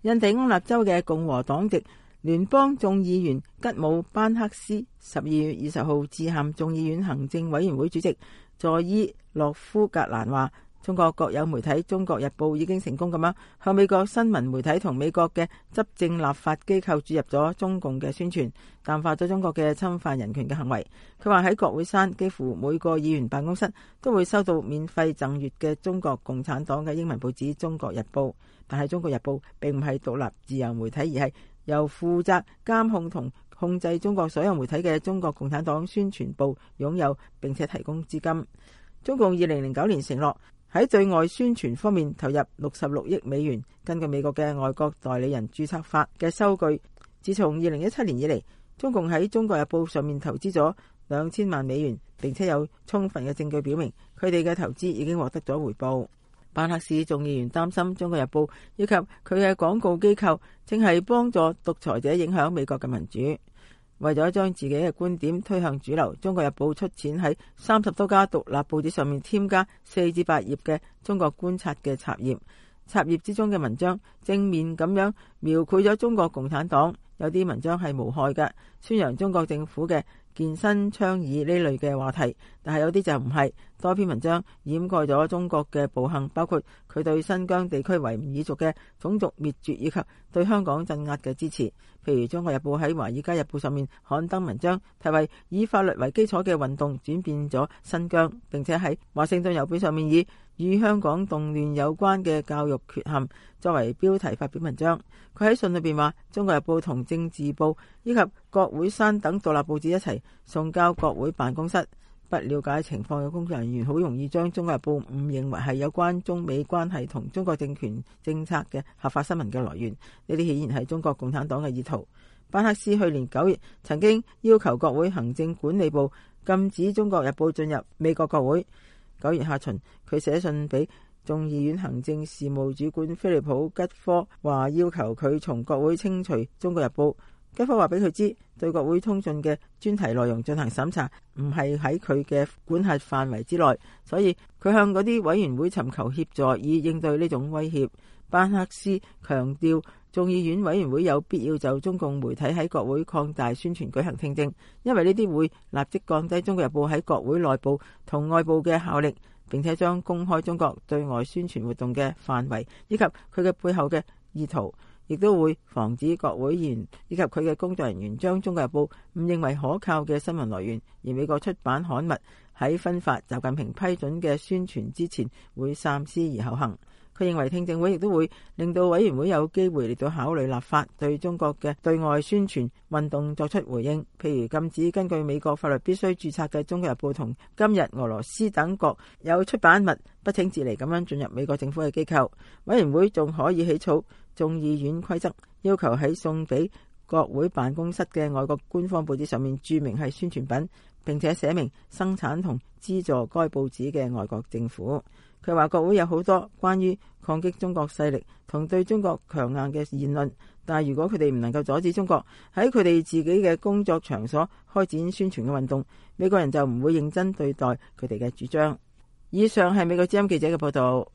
印第安納州嘅共和黨籍聯邦眾議員吉姆班克斯12月20號致函眾議院行政委員會主席佐伊洛夫格蘭話，中國國有媒體中國日報已經成功咁樣向美國新聞媒體同美國嘅執政立法機構注入咗中共嘅宣傳，淡化咗中國嘅侵犯人權嘅行為。佢話喺國會山幾乎每個議員辦公室都會收到免費贈閱嘅中國共產黨嘅英文報紙《中國日報》，但係《中國日報》並唔係獨立自由媒體，而係由負責監控同控制中國所有媒體嘅中國共產黨宣傳部擁有並且提供資金。中共2009年承諾喺對外宣傳方面投入66億美元。根據美國嘅外國代理人註冊法嘅收據，自從2017年以嚟，中共喺《中國日報》上面投資咗2000萬美元，並且有充分嘅證據表明佢哋嘅投資已經獲得咗回報。班克斯眾議員擔心《中國日報》以及佢嘅廣告機構正係幫助獨裁者影響美國嘅民主。為咗將自己嘅觀點推向主流，《中國日報》出錢喺30多家獨立報紙上面添加4至8頁嘅中國觀察嘅插頁。插頁之中嘅文章正面咁樣描繪咗中國共產黨，有啲文章係無害嘅，宣揚中國政府嘅健身倡議呢類嘅話題，但係有啲就唔係。多篇文章掩蓋咗中國嘅暴行，包括佢對新疆地區維吾爾族嘅種族滅絕以及對香港鎮壓嘅支持。譬如《中國日報》喺《華爾街日報》上面刊登文章，題為以法律為基礎嘅運動轉變咗新疆，並且喺《華盛頓郵報》上面以與香港動亂有關嘅教育缺陷作為標題發表文章。佢喺信裏邊話，《中國日報》同《政治報》以及國會山等獨立報紙一齊送交國會辦公室。不了解情況嘅工作人員好容易將《中國日報》誤認為係有關中美關係同中國政權政策嘅合法新聞嘅來源，呢啲顯然係中國共產黨嘅意圖。班克斯去年9月曾經要求國會行政管理部禁止《中國日報》進入美國國會。9月下旬，佢寫信俾眾議院行政事務主管菲利普吉科，話要求佢從國會清除《中國日報》。吉科話俾佢知，對國會通訊嘅專題內容進行審查，唔係喺佢嘅管轄範圍之內，所以佢向嗰啲委員會尋求協助，以應對呢種威脅。班克斯強調，眾議院委員會有必要就中共媒體喺國會擴大宣傳舉行聽證，因為呢啲會立即降低《中國日報》喺國會內部同外部嘅效力，並且將公開中國對外宣傳活動嘅範圍以及佢嘅背後嘅意圖，亦都會防止國會議員以及佢嘅工作人員將《中國日報》誤認為可靠嘅新聞來源，而美國出版刊物喺分發習近平批准嘅宣傳之前會三思而後行。佢認為聽證會亦都會令到委員會有機會嚟到考慮立法，對中國嘅對外宣傳運動作出回應，譬如禁止根據美國法律必須註冊嘅《中國日報》同今日俄羅斯等國有出版物不請自嚟咁樣進入美國政府嘅機構。委員會仲可以起草眾議院規則，要求喺送俾國會辦公室嘅外國官方報紙上面註明係宣傳品，並且寫明生產同資助該報紙嘅外國政府。佢話國會有好多關於抗擊中國勢力同對中國強硬嘅言論，但係如果佢哋唔能夠阻止中國喺佢哋自己嘅工作場所開展宣傳嘅運動，美國人就唔會認真對待佢哋嘅主張。以上係美國之音記者嘅報道。